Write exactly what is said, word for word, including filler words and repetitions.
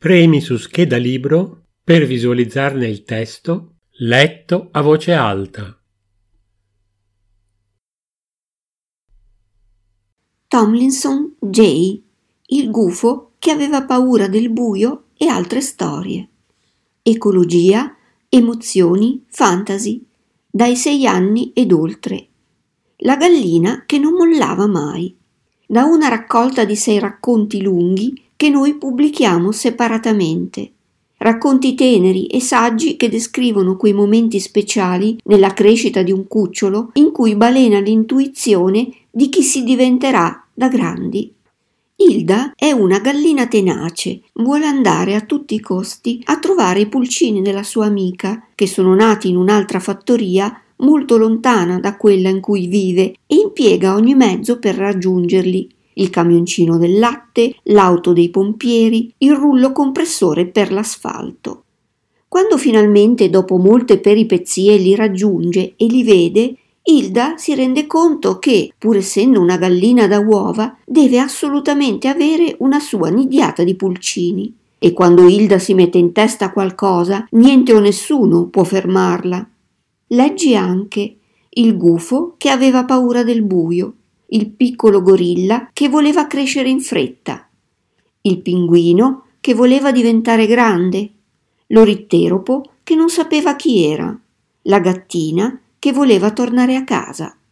Premi su scheda libro per visualizzarne il testo letto a voce alta. Tomlinson J. Il gufo che aveva paura del buio e altre storie. Ecologia, emozioni, fantasy, dai sei anni ed oltre. La gallina che non mollava mai. Da una raccolta di sei racconti lunghi che noi pubblichiamo separatamente. Racconti teneri e saggi che descrivono quei momenti speciali nella crescita di un cucciolo in cui balena l'intuizione di chi si diventerà da grandi. Hilda è una gallina tenace, vuole andare a tutti i costi a trovare i pulcini della sua amica, che sono nati in un'altra fattoria molto lontana da quella in cui vive, e impiega ogni mezzo per raggiungerli: il camioncino del latte, l'auto dei pompieri, il rullo compressore per l'asfalto. Quando finalmente, dopo molte peripezie, li raggiunge e li vede, Hilda si rende conto che, pur essendo una gallina da uova, deve assolutamente avere una sua nidiata di pulcini. E quando Hilda si mette in testa qualcosa, niente o nessuno può fermarla. Leggi anche il gufo che aveva paura del buio, il piccolo gorilla che voleva crescere in fretta, il pinguino che voleva diventare grande, l'oritteropo che non sapeva chi era, la gattina che voleva tornare a casa.